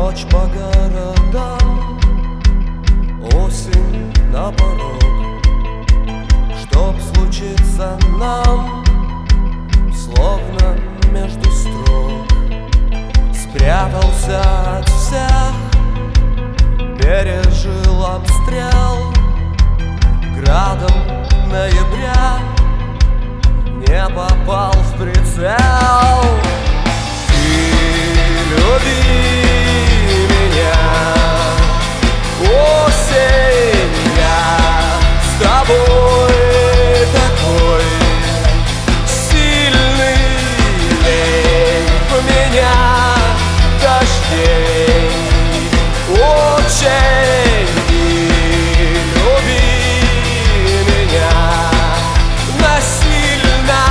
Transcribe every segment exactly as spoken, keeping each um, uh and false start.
Ночь по городам, осень на порог. Чтоб случиться нам, словно между строк, спрятался от всех, пережил обстрел. Градом ноября не попал в прицел. Ты люби меня, осень, я с тобой такой сильный, лей в меня дождей очень. И люби меня насильно.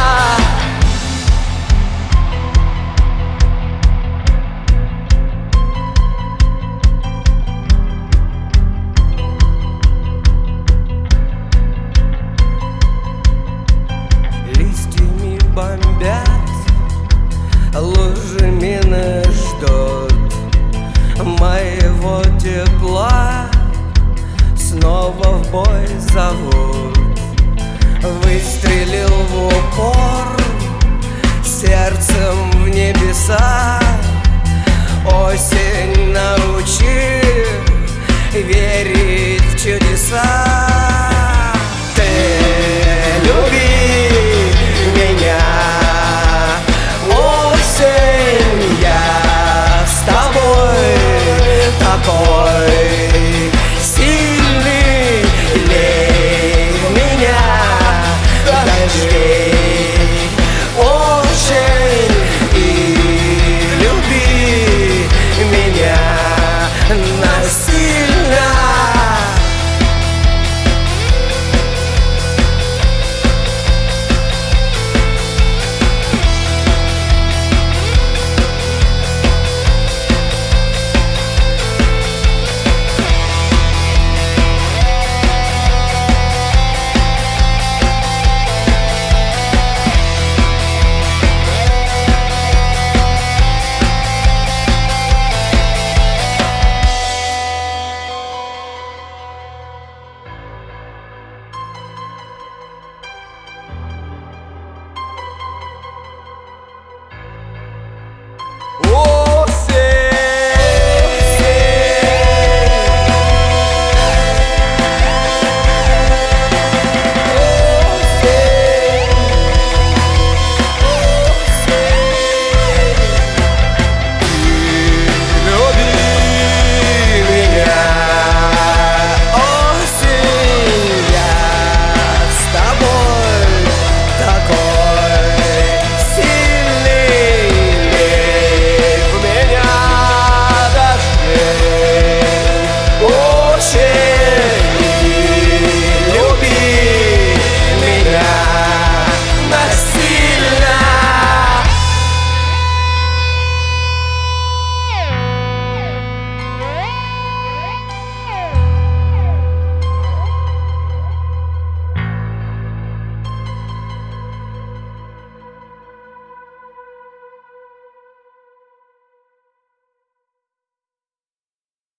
Листьями бомбят, лужи мины ждут моего тепла, снова в бой зовут. Выстрелил в упор, сердцем в небеса. Осень научила